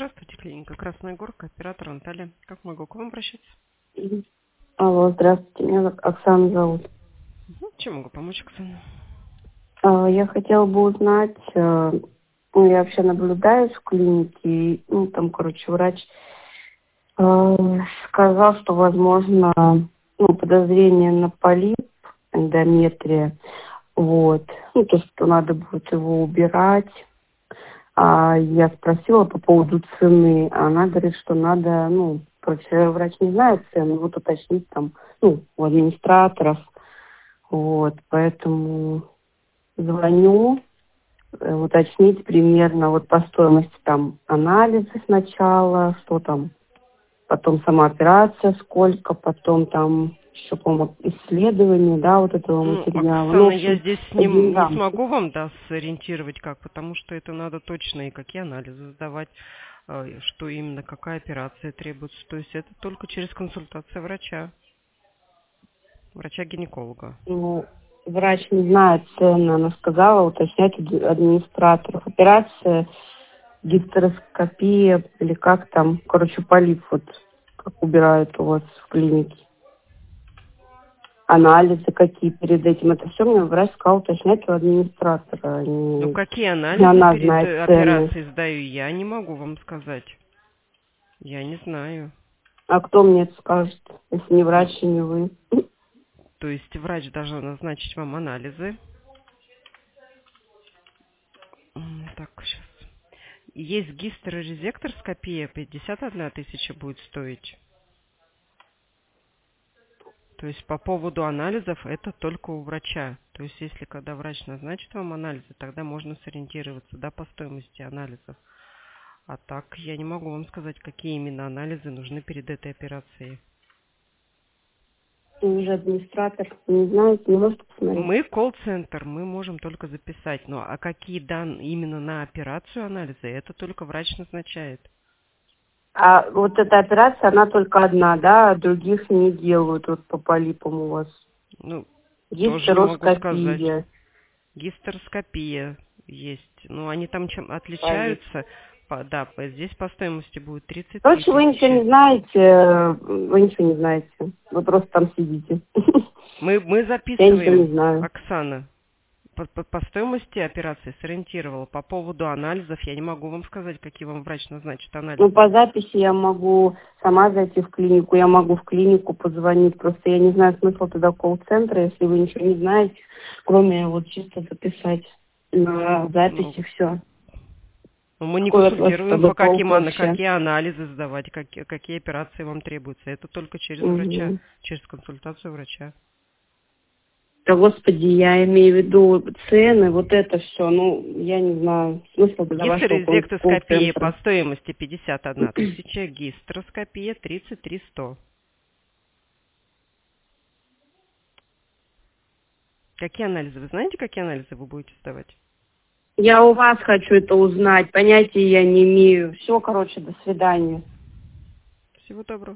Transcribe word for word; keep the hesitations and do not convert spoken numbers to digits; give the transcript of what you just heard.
Здравствуйте, клиника Красная Горка, оператор Наталья. Как могу к вам обращаться? Мгм. Алло, здравствуйте, меня Оксана зовут. Угу. Чем могу помочь, Оксана? А, Я хотела бы узнать, э, ну, я вообще наблюдаюсь в клинике, и, ну, там, короче, врач э, сказал, что, возможно, ну, подозрение на полип, эндометрия, вот, ну, то, что надо будет его убирать. А я спросила по поводу цены, а она говорит, что надо, ну, короче, врач не знает цену, вот уточнить там, ну, у администраторов, вот, поэтому звоню, э, уточнить примерно вот по стоимости там анализы сначала, что там, потом сама операция, сколько, потом там еще, по-моему, исследование, да, вот этого Ну, материала. Ну, в Оксана, я общем, здесь по не, не деньгам. смогу вам, да, сориентировать как, потому что это надо точно и какие анализы сдавать, э, что именно, какая операция требуется. То есть это только через консультацию врача, врача-гинеколога. Ну, врач не знает цены, она сказала уточнять у администраторов. Операция, гистероскопия или как там, короче, полип вот, как убирают у вас в клинике. Анализы какие перед этим. Это все мне врач сказал уточнять у администратора. Ну, Не, какие не анализы она перед знает э, цены. операцией сдаю, я не могу вам сказать. Я не знаю. А кто мне это скажет, если не врач Ну, и не вы? то есть врач должен назначить вам анализы. М, Так, сейчас. Есть гистерорезекторскопия, пятьдесят одна тысяча будет стоить. То есть по поводу анализов это только у врача. То есть если когда врач назначит вам анализы, тогда можно сориентироваться, да, по стоимости анализов. А так я не могу вам сказать, какие именно анализы нужны перед этой операцией. Вы же администратор, не знаете, не можете посмотреть. Мы колл-центр, мы можем только записать. Ну а какие данные именно на операцию анализы, это только врач назначает. А вот эта операция, она только одна, да, а других не делают вот по полипам у вас. Ну, тоже не могу сказать. Гистероскопия. Гистероскопия есть. Ну, они там чем Полип. отличаются. По- да, по- здесь по стоимости будет тридцать три Короче, вы ничего тысячи. не знаете, э, вы ничего не знаете. Вы просто там сидите. Мы, мы Я ничего не записываем, знаю. Оксана. По, по- по стоимости операции сориентировала. По поводу анализов я не могу вам сказать, какие вам врач назначит Ну, анализы. по записи я могу сама зайти в клинику, я могу в клинику позвонить. Просто я не знаю смысла туда колл-центра, если вы ничего не знаете, кроме вот чисто записать на Ну, записи все. ну, мы не Какой от вас консультируем, тогда по каким, толк ана- вообще? какие анализы сдавать, какие, какие операции вам требуются. Это только через врача, Мгм. через консультацию врача. Да, господи, я имею в виду цены, вот это все. Ну, я не знаю, смысл для вашего кол- Гистерезектоскопия по колл-центра. стоимости пятьдесят одна тысяча, гистероскопия тридцать три сто. Какие анализы? Вы знаете, какие анализы вы будете сдавать? Я у вас хочу это узнать, понятия я не имею. Все, короче, до свидания. Всего доброго.